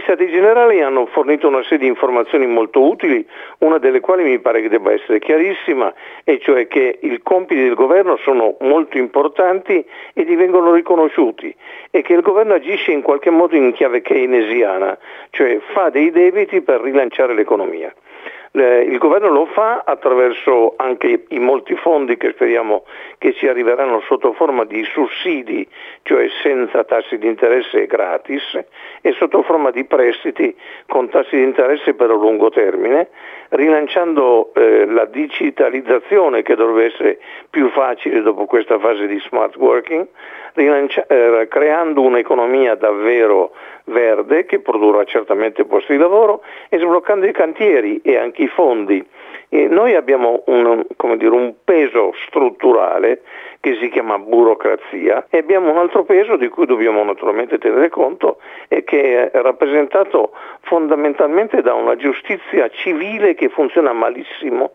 Stati Generali hanno fornito una serie di informazioni molto utili, una delle quali mi pare che debba essere chiarissima, e cioè che i compiti del governo sono molto importanti e gli vengono riconosciuti, e che il governo agisce in qualche modo in chiave keynesiana, cioè fa dei debiti per rilanciare l'economia. Il governo lo fa attraverso anche i molti fondi che speriamo che ci arriveranno sotto forma di sussidi, cioè senza tassi di interesse e gratis, e sotto forma di prestiti con tassi di interesse per un lungo termine, rilanciando la digitalizzazione, che dovrebbe essere più facile dopo questa fase di smart working, creando un'economia davvero verde che produrrà certamente posti di lavoro, e sbloccando i cantieri e anche i fondi. E noi abbiamo un peso strutturale che si chiama burocrazia, e abbiamo un altro peso di cui dobbiamo naturalmente tenere conto, e che è rappresentato fondamentalmente da una giustizia civile che funziona malissimo